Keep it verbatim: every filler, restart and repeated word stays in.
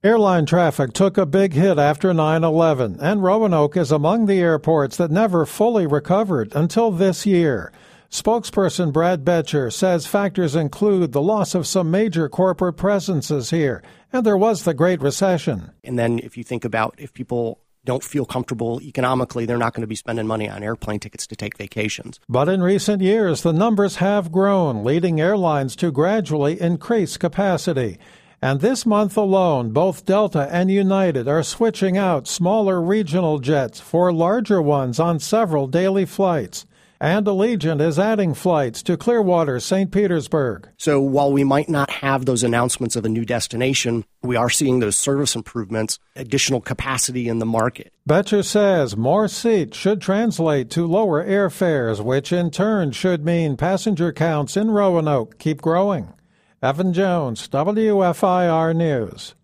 Airline traffic took a big hit after nine eleven, and Roanoke is among the airports that never fully recovered until this year. Spokesperson Brad Betcher says factors include the loss of some major corporate presences here, and there was the Great Recession. And then if you think about if people don't feel comfortable economically, they're not going to be spending money on airplane tickets to take vacations. But in recent years, the numbers have grown, leading airlines to gradually increase capacity. And this month alone, both Delta and United are switching out smaller regional jets for larger ones on several daily flights. And Allegiant is adding flights to Clearwater, Saint Petersburg. So while we might not have those announcements of a new destination, we are seeing those service improvements, additional capacity in the market. Betcher says more seats should translate to lower airfares, which in turn should mean passenger counts in Roanoke keep growing. Evan Jones, W F I R News.